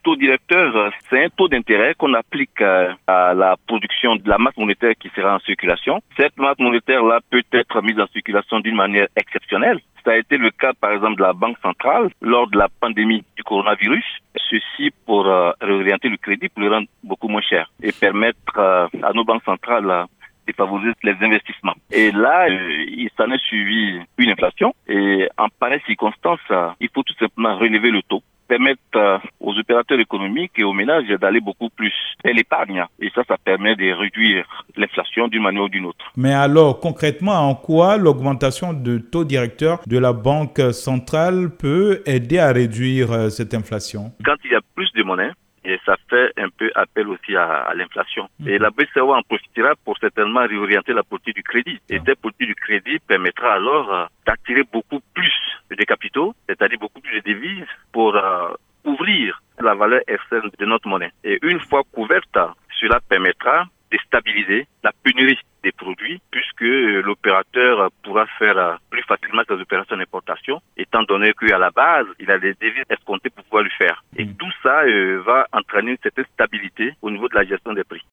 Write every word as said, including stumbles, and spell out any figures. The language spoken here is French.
taux directeur, c'est un taux d'intérêt qu'on applique à la production de la masse monétaire qui sera en circulation. Cette masse monétaire-là peut être mise en circulation d'une manière exceptionnelle. Ça a été le cas, par exemple, de la Banque centrale lors de la pandémie du coronavirus. Ceci pour euh, réorienter le crédit, pour le rendre beaucoup moins cher et permettre euh, à nos banques centrales euh, de favoriser les investissements. Et là, euh, il s'en est suivi une inflation. Et en pareille circonstance, euh, il faut tout simplement relever le taux, permettre euh, aux opérateurs économiques et aux ménages d'aller beaucoup plus vers l'épargne. Et ça, ça permet de réduire l'inflation d'une manière ou d'une autre. Mais alors, concrètement, en quoi l'augmentation de taux directeur de la Banque centrale peut aider à réduire euh, cette inflation? Quand il y a plus de monnaie, et ça fait un peu appel aussi à, à l'inflation. Mmh. Et la B C E A en profitera pour certainement réorienter la politique du crédit. Et cette politique du crédit permettra alors euh, d'attirer beaucoup plus de capitaux, c'est-à-dire beaucoup plus de devises pour euh, ouvrir la valeur externe de notre monnaie. Et une fois couverte, cela permettra de stabiliser la pénurie des produits puisque l'opérateur pourra faire plus facilement ses opérations d'importation étant donné qu'à la base, il a des devises escomptées pour pouvoir le faire. Et tout ça euh, va entraîner une certaine stabilité au niveau de la gestion des prix.